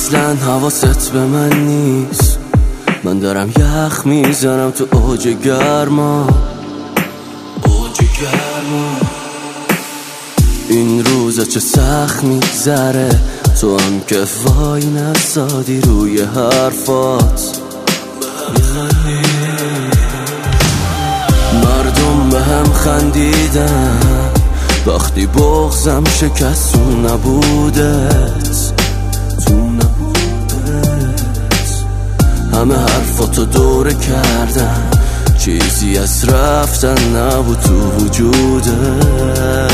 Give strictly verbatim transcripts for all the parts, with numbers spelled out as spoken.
اصلا حواست به من نیست، من دارم یخ میزنم تو اوج گرما، اوج گرما. این روزا چه سخت میگذره، تو هم که وای نسادی روی حرفات. مردم به هم خندیدن وقتی بغضم شکست تو نبودت، تو نبودت. همه حرفاتو دوره کردن، چیزی از رفتن نبود تو وجودت.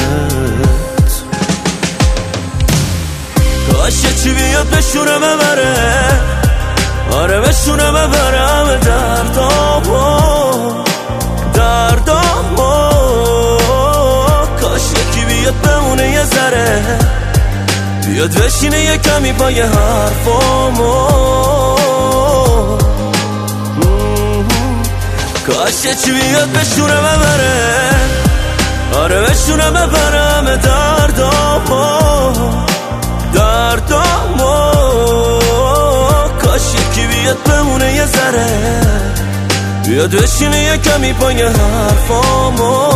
کاش چی بیاد بشونه ببره، آره بشونه ببرم دردامو، دردامو. کاش یکی بیاد بمونه یه ذره، بیاد بشینه یه کمی پای حرفامو. کاش چی بیاد بشونه ببره، آره بشونه ببرم دردامو، دردامو. کاش یکی بیاد بمونه یه ذره، بیاد بشینه یه کمی پای حرفامو.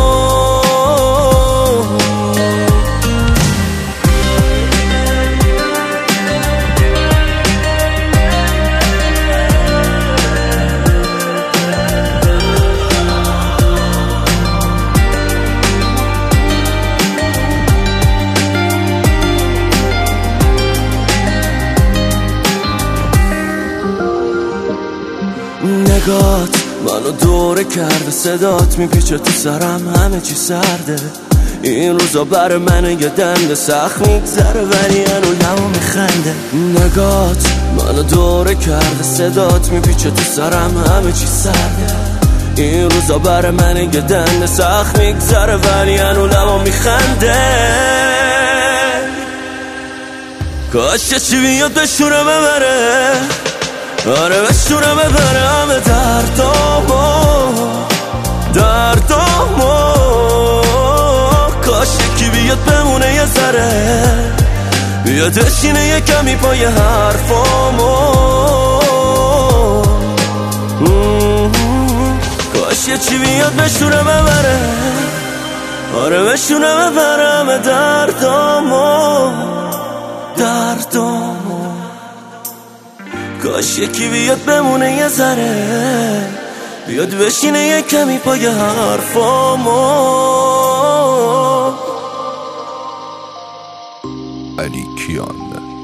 نگات منو دوره کرده، صدات میپیچه تو سرم، همه چی سرده. این روزا بر منه یه دنده، سخت میگذره ولی هنو لبا میخنده. نگات منو دوره کرده، صدات میپیچه تو سرم، همه چی سرده. این روزا بر منه یه دنده، سخت میگذره ولی هنو لبا میخنده. کاش چی بیاد بشونه ببره، آره بشونه ببرم دردامو، دردامو. کاش یکی بیاد بمونه یه ذره، بیاد بشینه یه کمی پای حرفامو. کاش یه چی بیاد بشونه ببره، آره بشونه ببرم دردامو، دردامو. کاش یکی بیاد بمونه یه ذره، بیاد بشینه یه کمی پای حرفامو. علی کیان.